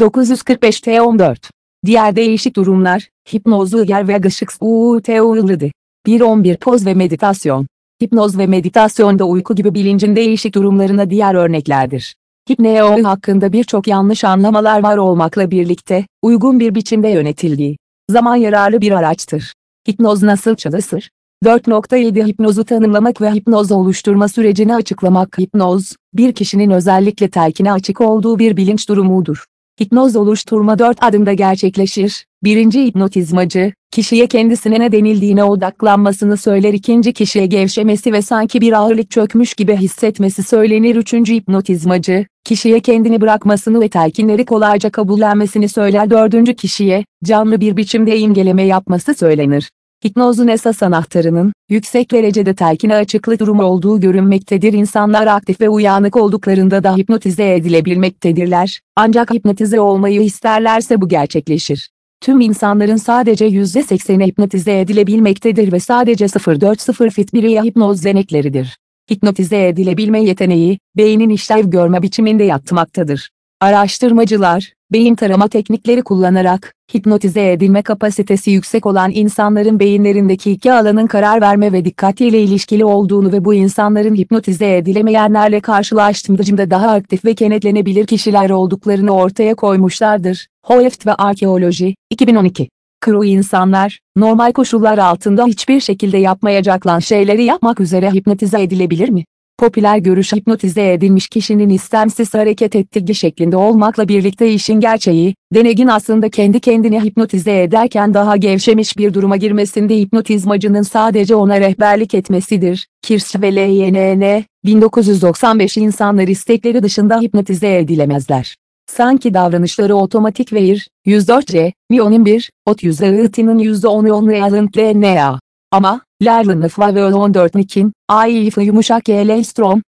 945-T14. Diğer değişik durumlar, hipnoz yer ve gışıks teoridi. 1.11 Poz ve meditasyon. Hipnoz ve meditasyon da uyku gibi bilincin değişik durumlarına diğer örneklerdir. Hipneo hakkında birçok yanlış anlamalar var olmakla birlikte, uygun bir biçimde yönetildiği zaman yararlı bir araçtır. Hipnoz nasıl çalışır? 4.7 Hipnozu tanımlamak ve hipnoz oluşturma sürecini açıklamak. Hipnoz, bir kişinin özellikle telkine açık olduğu bir bilinç durumudur. Hipnoz oluşturma 4 adımda gerçekleşir. Birinci hipnotizmacı, kişiye kendisine ne denildiğine odaklanmasını söyler. İkinci kişiye gevşemesi ve sanki bir ağırlık çökmüş gibi hissetmesi söylenir. Üçüncü hipnotizmacı, kişiye kendini bırakmasını ve telkinleri kolayca kabullenmesini söyler. Dördüncü kişiye, canlı bir biçimde imgeleme yapması söylenir. Hipnozun esas anahtarının, yüksek derecede telkine açıklık durumu olduğu görünmektedir. İnsanlar aktif ve uyanık olduklarında da hipnotize edilebilmektedirler, ancak hipnotize olmayı isterlerse bu gerçekleşir. Tüm insanların sadece %80'i hipnotize edilebilmektedir ve sadece 0,4-0,1'i hipnoz denekleridir. Hipnotize edilebilme yeteneği, beynin işlev görme biçiminde yatmaktadır. Araştırmacılar, beyin tarama teknikleri kullanarak, hipnotize edilme kapasitesi yüksek olan insanların beyinlerindeki iki alanın karar verme ve dikkat ile ilişkili olduğunu ve bu insanların hipnotize edilemeyenlerle karşılaştığında daha aktif ve kenetlenebilir kişiler olduklarını ortaya koymuşlardır. Hoeft ve Arkeoloji, 2012. İnsanlar, normal koşullar altında hiçbir şekilde yapmayacakları şeyleri yapmak üzere hipnotize edilebilir mi? Popüler görüş hipnotize edilmiş kişinin istemsiz hareket ettiği şeklinde olmakla birlikte işin gerçeği, denegin aslında kendi kendine hipnotize ederken daha gevşemiş bir duruma girmesinde hipnotizmacının sadece ona rehberlik etmesidir. Kirsch ve L.Y.N.N. 1995 insanlar istekleri dışında hipnotize edilemezler. Sanki davranışları otomatik verir. 104C, Mion'un 1, ot %'ının %10'u L.N.A. Ama, Lerlınıfva ve 14 Nick'in, A.İ.F. Yumuşak Strom,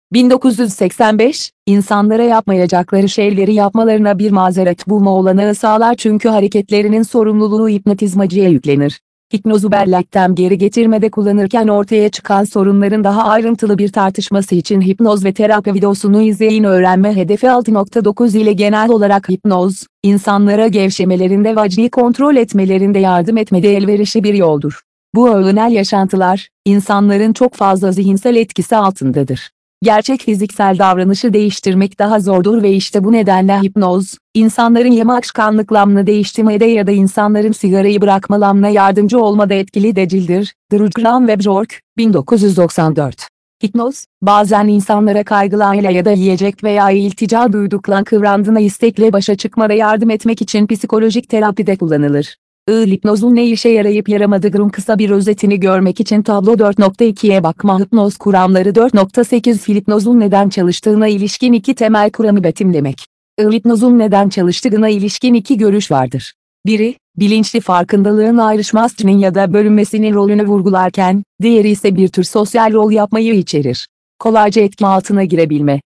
1985, insanlara yapmayacakları şeyleri yapmalarına bir mazeret bulma olanağı sağlar çünkü hareketlerinin sorumluluğu hipnotizmacıya yüklenir. Hipnozu bellekten geri getirmede kullanırken ortaya çıkan sorunların daha ayrıntılı bir tartışması için hipnoz ve terapi videosunu izleyin. Öğrenme hedefi 6.9 ile genel olarak hipnoz, insanlara gevşemelerinde ve acıyı kontrol etmelerinde yardım etmede elverişli bir yoldur. Bu öznel yaşantılar, insanların çok fazla zihinsel etkisi altındadır. Gerçek fiziksel davranışı değiştirmek daha zordur ve işte bu nedenle hipnoz, insanların yeme alışkanlıklarını değiştirmede ya da insanların sigarayı bırakmalarına yardımcı olmada etkili değildir. Druglam ve Bjork, 1994. Hipnoz, bazen insanlara kaygılarıyla ya da yiyecek veya iltica duyduklarına kıvrandığına istekle başa çıkmada yardım etmek için psikolojik terapide kullanılır. Hipnozun ne işe yarayıp yaramadığının kısa bir özetini görmek için tablo 4.2'ye bakma. Hipnoz kuramları 4.8 Hipnozun neden çalıştığına ilişkin iki temel kuramı betimlemek. Hipnozun neden çalıştığına ilişkin iki görüş vardır. Biri, bilinçli farkındalığın ayrışmasının ya da bölünmesinin rolünü vurgularken, diğeri ise bir tür sosyal rol yapmayı içerir. Kolayca etki altına girebilme,